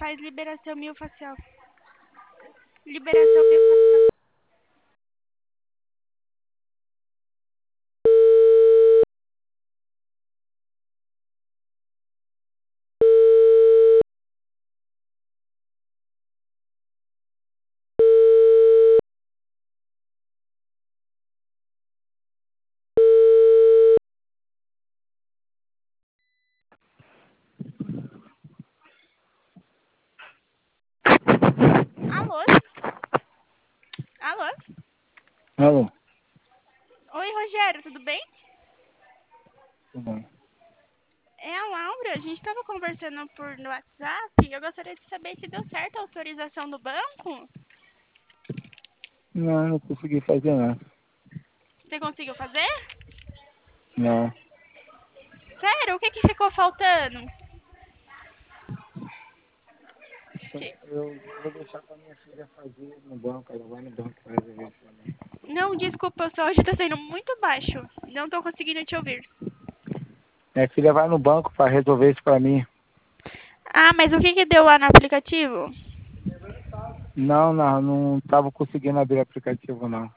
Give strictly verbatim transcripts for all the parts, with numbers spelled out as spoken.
faz liberação miofascial. Liberação miofascial. Alô? Alô? Alô, Oi, Rogério, tudo bem? tudo bom? É a Laura, a gente estava conversando por no WhatsApp e eu gostaria de saber se deu certo a autorização do banco. Não, não consegui fazer não. Você conseguiu fazer? Não. Sério? O que que ficou faltando? Que- Eu vou deixar pra minha filha fazer no banco, ela vai no banco e faz resolver isso pra mim. Não, desculpa, o seu áudio está sendo muito baixo. Não estou conseguindo te ouvir. Minha filha vai no banco pra resolver isso pra mim. Ah, mas o que que deu lá no aplicativo? Não, não, não tava conseguindo abrir o aplicativo não.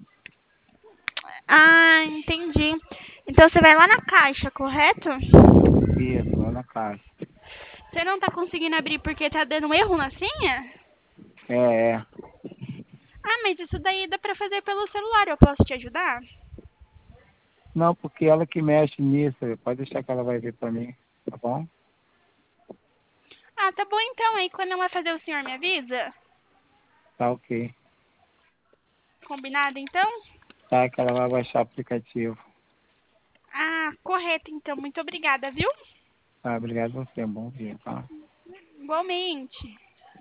Ah, entendi. Então você vai lá na caixa, correto? Isso, lá na caixa. Você não tá conseguindo abrir porque tá dando erro na senha? É, é. Ah, mas isso daí dá pra fazer pelo celular, eu posso te ajudar? Não, porque ela que mexe nisso, pode deixar que ela vai ver pra mim, tá bom? Ah, tá bom então, aí quando ela fazer o senhor me avisa? Tá ok. Combinado então? Tá, que ela vai baixar o aplicativo. Ah, correto então, muito obrigada, viu? Tá, obrigado a você, bom dia, tá? Igualmente.